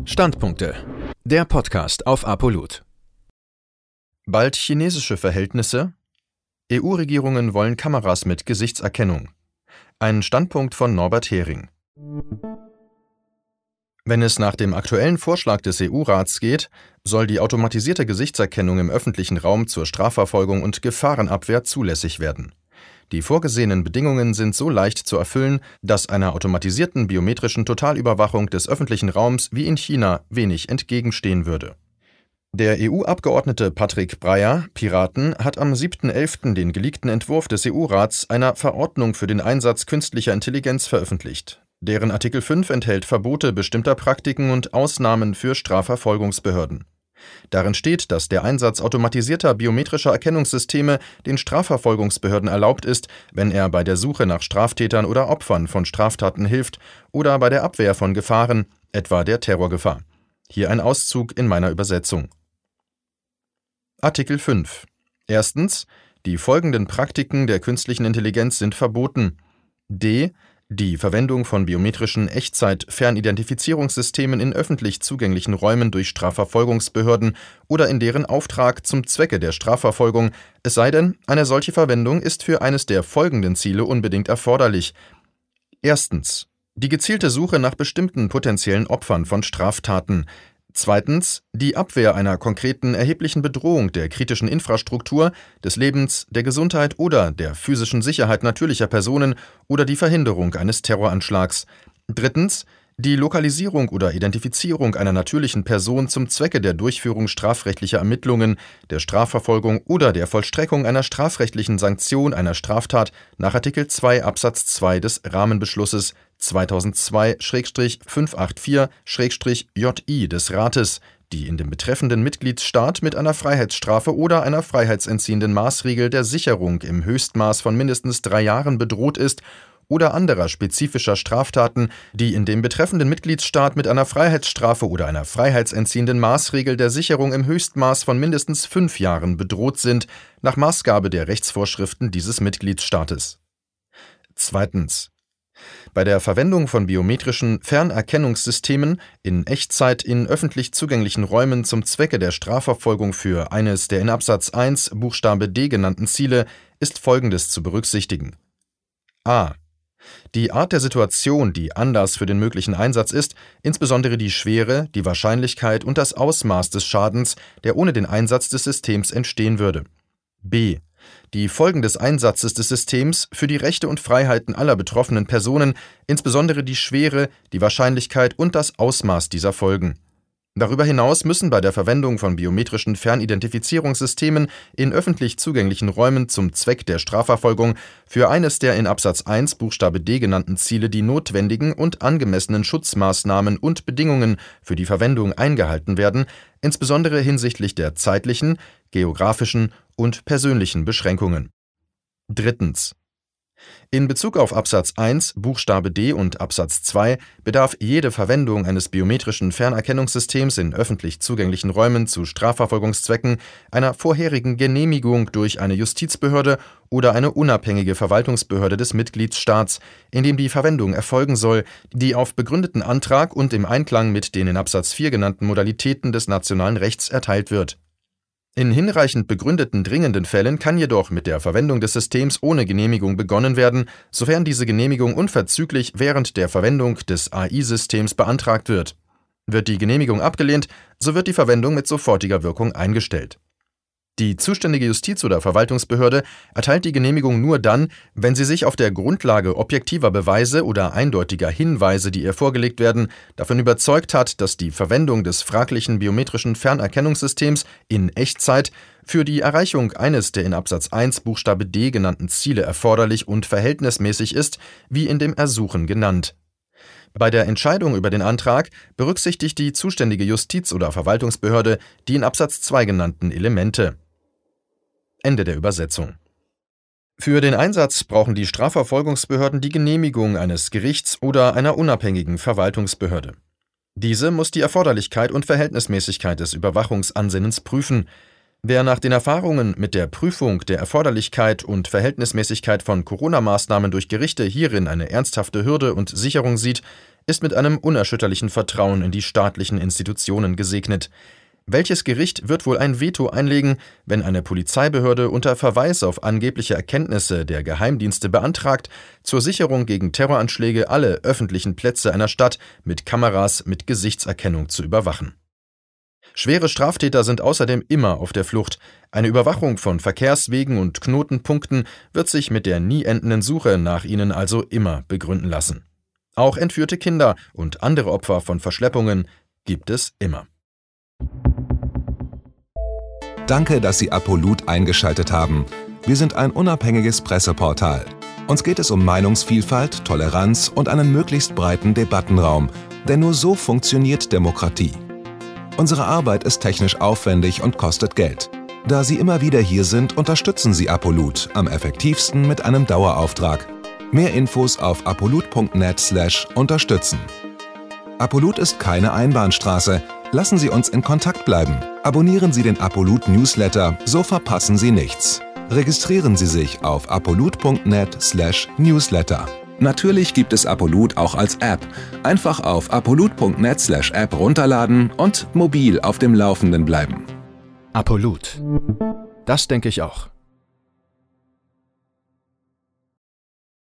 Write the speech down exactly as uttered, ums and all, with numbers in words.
Standpunkte. Der Podcast auf Apolut. Bald chinesische Verhältnisse? E U-Regierungen wollen Kameras mit Gesichtserkennung. Ein Standpunkt von Norbert Hering. Wenn es nach dem aktuellen Vorschlag des E U-Rats geht, soll die automatisierte Gesichtserkennung im öffentlichen Raum zur Strafverfolgung und Gefahrenabwehr zulässig werden. Die vorgesehenen Bedingungen sind so leicht zu erfüllen, dass einer automatisierten biometrischen Totalüberwachung des öffentlichen Raums wie in China wenig entgegenstehen würde. Der E U-Abgeordnete Patrick Breyer, Piraten, hat am siebten elften den geleakten Entwurf des E U-Rats einer Verordnung für den Einsatz künstlicher Intelligenz veröffentlicht. Deren Artikel fünf enthält Verbote bestimmter Praktiken und Ausnahmen für Strafverfolgungsbehörden. Darin steht, dass der Einsatz automatisierter biometrischer Erkennungssysteme den Strafverfolgungsbehörden erlaubt ist, wenn er bei der Suche nach Straftätern oder Opfern von Straftaten hilft oder bei der Abwehr von Gefahren, etwa der Terrorgefahr. Hier ein Auszug in meiner Übersetzung. Artikel fünf. Erstens. Die folgenden Praktiken der künstlichen Intelligenz sind verboten. D. Die Verwendung von biometrischen Echtzeit-Fernidentifizierungssystemen in öffentlich zugänglichen Räumen durch Strafverfolgungsbehörden oder in deren Auftrag zum Zwecke der Strafverfolgung, es sei denn, eine solche Verwendung ist für eines der folgenden Ziele unbedingt erforderlich. Erstens. Die gezielte Suche nach bestimmten potenziellen Opfern von Straftaten. Zweitens. Die Abwehr einer konkreten erheblichen Bedrohung der kritischen Infrastruktur, des Lebens, der Gesundheit oder der physischen Sicherheit natürlicher Personen oder die Verhinderung eines Terroranschlags. Drittens. Die Lokalisierung oder Identifizierung einer natürlichen Person zum Zwecke der Durchführung strafrechtlicher Ermittlungen, der Strafverfolgung oder der Vollstreckung einer strafrechtlichen Sanktion einer Straftat nach Artikel zwei Absatz zwei des Rahmenbeschlusses zweitausendzwei fünfhundertvierundachtzig J I des Rates, die in dem betreffenden Mitgliedsstaat mit einer Freiheitsstrafe oder einer freiheitsentziehenden Maßregel der Sicherung im Höchstmaß von mindestens drei Jahren bedroht ist, oder anderer spezifischer Straftaten, die in dem betreffenden Mitgliedsstaat mit einer Freiheitsstrafe oder einer freiheitsentziehenden Maßregel der Sicherung im Höchstmaß von mindestens fünf Jahren bedroht sind, nach Maßgabe der Rechtsvorschriften dieses Mitgliedsstaates. Zweitens. Bei der Verwendung von biometrischen Fernerkennungssystemen in Echtzeit in öffentlich zugänglichen Räumen zum Zwecke der Strafverfolgung für eines der in Absatz eins Buchstabe D genannten Ziele ist Folgendes zu berücksichtigen. A. Die Art der Situation, die Anlass für den möglichen Einsatz ist, insbesondere die Schwere, die Wahrscheinlichkeit und das Ausmaß des Schadens, der ohne den Einsatz des Systems entstehen würde. B. Die Folgen des Einsatzes des Systems für die Rechte und Freiheiten aller betroffenen Personen, insbesondere die Schwere, die Wahrscheinlichkeit und das Ausmaß dieser Folgen. Darüber hinaus müssen bei der Verwendung von biometrischen Fernidentifizierungssystemen in öffentlich zugänglichen Räumen zum Zweck der Strafverfolgung für eines der in Absatz eins Buchstabe D genannten Ziele die notwendigen und angemessenen Schutzmaßnahmen und Bedingungen für die Verwendung eingehalten werden, insbesondere hinsichtlich der zeitlichen, geografischen und persönlichen Beschränkungen. Drittens. In Bezug auf Absatz eins Buchstabe D und Absatz zwei bedarf jede Verwendung eines biometrischen Fernerkennungssystems in öffentlich zugänglichen Räumen zu Strafverfolgungszwecken einer vorherigen Genehmigung durch eine Justizbehörde oder eine unabhängige Verwaltungsbehörde des Mitgliedsstaats, in dem die Verwendung erfolgen soll, die auf begründeten Antrag und im Einklang mit den in Absatz vier genannten Modalitäten des nationalen Rechts erteilt wird. In hinreichend begründeten dringenden Fällen kann jedoch mit der Verwendung des Systems ohne Genehmigung begonnen werden, sofern diese Genehmigung unverzüglich während der Verwendung des A I-Systems beantragt wird. Wird die Genehmigung abgelehnt, so wird die Verwendung mit sofortiger Wirkung eingestellt. Die zuständige Justiz- oder Verwaltungsbehörde erteilt die Genehmigung nur dann, wenn sie sich auf der Grundlage objektiver Beweise oder eindeutiger Hinweise, die ihr vorgelegt werden, davon überzeugt hat, dass die Verwendung des fraglichen biometrischen Fernerkennungssystems in Echtzeit für die Erreichung eines der in Absatz eins Buchstabe D genannten Ziele erforderlich und verhältnismäßig ist, wie in dem Ersuchen genannt. Bei der Entscheidung über den Antrag berücksichtigt die zuständige Justiz- oder Verwaltungsbehörde die in Absatz zwei genannten Elemente. Ende der Übersetzung. Für den Einsatz brauchen die Strafverfolgungsbehörden die Genehmigung eines Gerichts oder einer unabhängigen Verwaltungsbehörde. Diese muss die Erforderlichkeit und Verhältnismäßigkeit des Überwachungsansinnens prüfen. Wer nach den Erfahrungen mit der Prüfung der Erforderlichkeit und Verhältnismäßigkeit von Corona-Maßnahmen durch Gerichte hierin eine ernsthafte Hürde und Sicherung sieht, ist mit einem unerschütterlichen Vertrauen in die staatlichen Institutionen gesegnet. Welches Gericht wird wohl ein Veto einlegen, wenn eine Polizeibehörde unter Verweis auf angebliche Erkenntnisse der Geheimdienste beantragt, zur Sicherung gegen Terroranschläge alle öffentlichen Plätze einer Stadt mit Kameras mit Gesichtserkennung zu überwachen? Schwere Straftäter sind außerdem immer auf der Flucht. Eine Überwachung von Verkehrswegen und Knotenpunkten wird sich mit der nie endenden Suche nach ihnen also immer begründen lassen. Auch entführte Kinder und andere Opfer von Verschleppungen gibt es immer. Danke, dass Sie Apolut eingeschaltet haben. Wir sind ein unabhängiges Presseportal. Uns geht es um Meinungsvielfalt, Toleranz und einen möglichst breiten Debattenraum, denn nur so funktioniert Demokratie. Unsere Arbeit ist technisch aufwendig und kostet Geld. Da Sie immer wieder hier sind, unterstützen Sie Apolut am effektivsten mit einem Dauerauftrag. Mehr Infos auf apolut punkt net slash unterstützen. Apolut ist keine Einbahnstraße. Lassen Sie uns in Kontakt bleiben. Abonnieren Sie den Apolut Newsletter, so verpassen Sie nichts. Registrieren Sie sich auf apolut punkt net slash newsletter. Natürlich gibt es Apolut auch als App. Einfach auf apolut punkt net slash app runterladen und mobil auf dem Laufenden bleiben. Apolut. Das denke ich auch.